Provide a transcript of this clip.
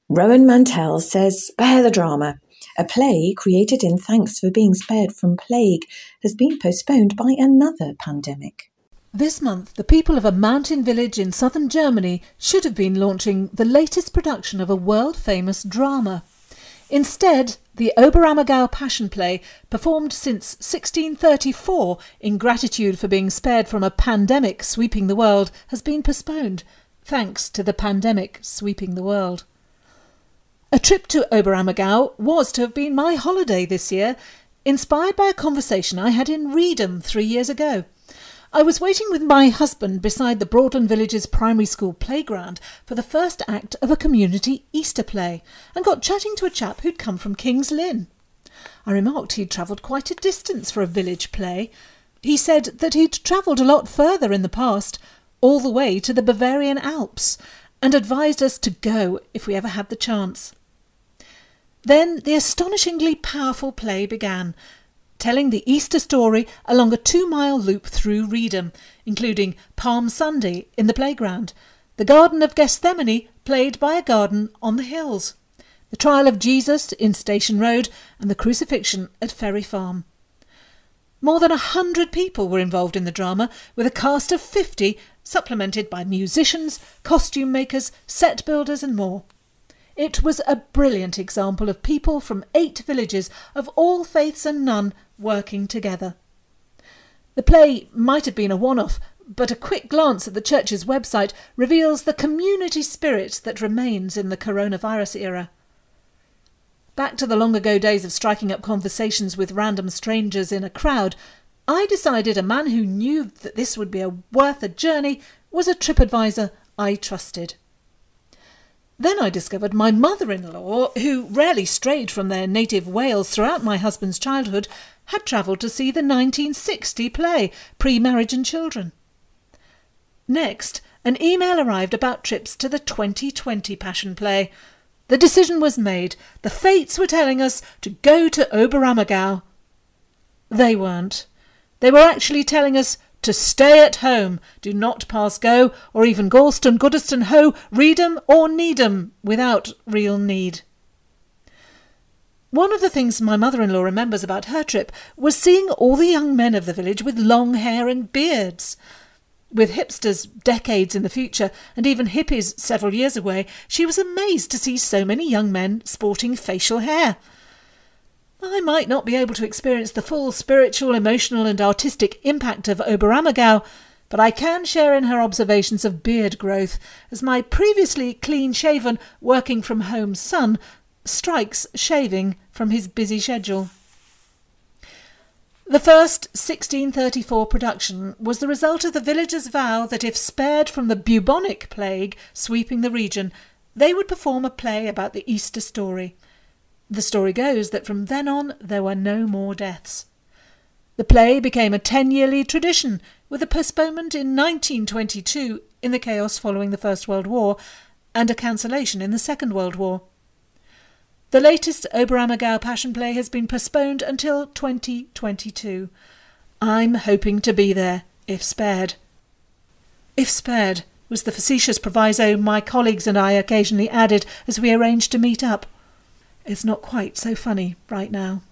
Rowan Mantell says, "Spare the drama. A play created in thanks for being spared from plague has been postponed by another pandemic." This month, the people of a mountain village in southern Germany should have been launching the latest production of a world-famous drama. Instead, the Oberammergau Passion Play, performed since 1634 in gratitude for being spared from a pandemic sweeping the world, has been postponed, thanks to the pandemic sweeping the world. A trip to Oberammergau was to have been my holiday this year, inspired by a conversation I had in Reedham 3 years ago. I was waiting with my husband beside the Broadland Village's primary school playground for the first act of a community Easter play and got chatting to a chap who'd come from King's Lynn. I remarked he'd travelled quite a distance for a village play. He said that he'd travelled a lot further in the past, all the way to the Bavarian Alps, and advised us to go if we ever had the chance. Then the astonishingly powerful play began, telling the Easter story along a 2-mile loop through Reedham, including Palm Sunday in the playground, the Garden of Gethsemane played by a garden on the hills, the trial of Jesus in Station Road, and the crucifixion at Ferry Farm. More than 100 people were involved in the drama, with a cast of 50 supplemented by musicians, costume makers, set builders and more. It was a brilliant example of people from 8 villages of all faiths and none working together. The play might have been a one-off, but a quick glance at the church's website reveals the community spirit that remains in the coronavirus era. Back to the long-ago days of striking up conversations with random strangers in a crowd, I decided a man who knew that this would be worth a journey was a TripAdvisor I trusted. Then I discovered my mother-in-law, who rarely strayed from their native Wales throughout my husband's childhood, had travelled to see the 1960 play, Pre-Marriage and Children. Next, an email arrived about trips to the 2020 Passion Play. The decision was made. The fates were telling us to go to Oberammergau. They weren't. They were actually telling us to stay at home, do not pass go, or even Galston, Goodeston, Hoe, Reedham or Needham without real need. One of the things my mother-in-law remembers about her trip was seeing all the young men of the village with long hair and beards. With hipsters decades in the future and even hippies several years away, she was amazed to see so many young men sporting facial hair. I might not be able to experience the full spiritual, emotional and artistic impact of Oberammergau, but I can share in her observations of beard growth, as my previously clean-shaven, working-from-home son strikes shaving from his busy schedule. The first 1634 production was the result of the villagers' vow that if spared from the bubonic plague sweeping the region, they would perform a play about the Easter story. The story goes that from then on there were no more deaths. The play became a 10-yearly tradition, with a postponement in 1922 in the chaos following the First World War and a cancellation in the Second World War. The latest Oberammergau Passion Play has been postponed until 2022. I'm hoping to be there, if spared. If spared was the facetious proviso my colleagues and I occasionally added as we arranged to meet up. It's not quite so funny right now.